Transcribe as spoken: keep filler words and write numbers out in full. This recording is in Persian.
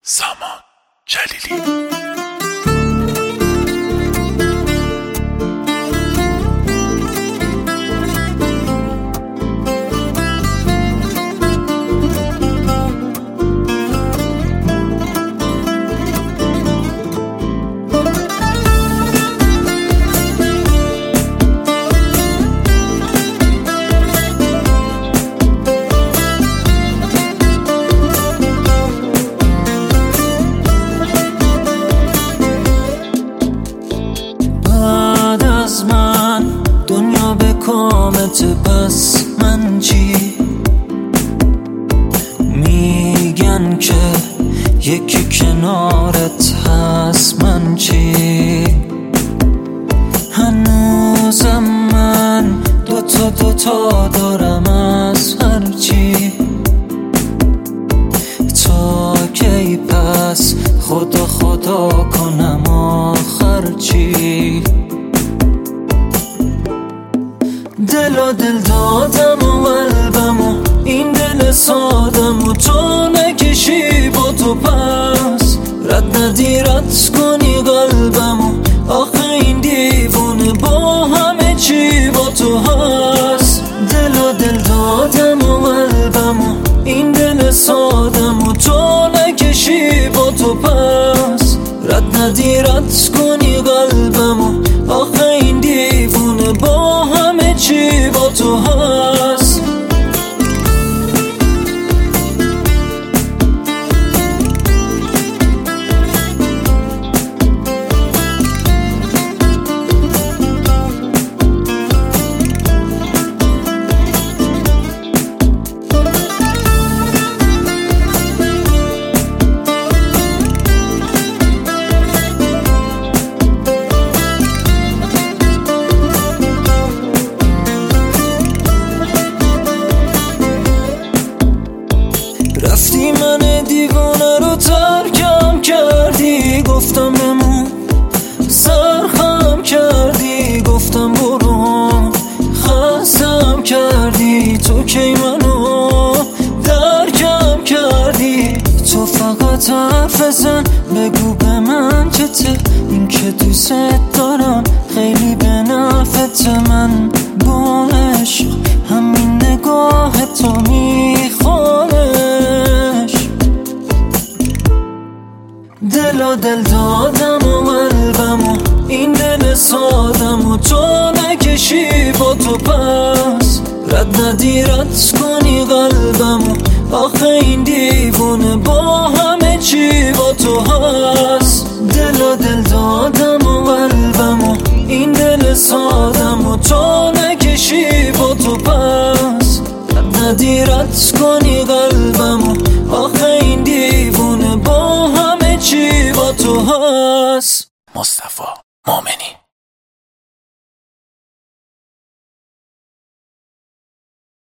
سامان جلیلی. کامت پس من چی؟ میگن که یکی کنارت هست، من چی؟ هنوزم من دوتا دوتا دارم از هر چی. تا کی پس خدا خدا کنم آخر چی؟ دل و دل دادم و قلبم و این دل سادم و تو نکشی با تو پس رد ندی رد کنی قلبم و آخه این دیوونه با همه چی با تو هست. دل و دل دادم و قلبم و این دل سادم و تو نکشی با تو پس رد ندی رد کنی قلبم و آخه این دیوونه با همه چی با تو هست. رفتی من دیوانه رو ترکم کردی، گفتم بمون سرخم کردی، گفتم برو خستم کردی. تو کی منو درکم کردی؟ تو فقط حرف بزن بگو به من که ته این که دوست دارم خیلی به نفعت. من با عشق همین نگاه تو میخوانش. دل و دل دادم و قلبم و این دل سادم و تو نکشی با تو پس رد ندی رد کنی قلبم و آخه این دیوونه با همه چی با تو هست. دل و دل دادم و قلبم و این دل سادم و تو نکشی با تو پس رد ندی رد کنی قلبم و آخه این دیوونه با همه چی با تو هست. مصطفی مومنی.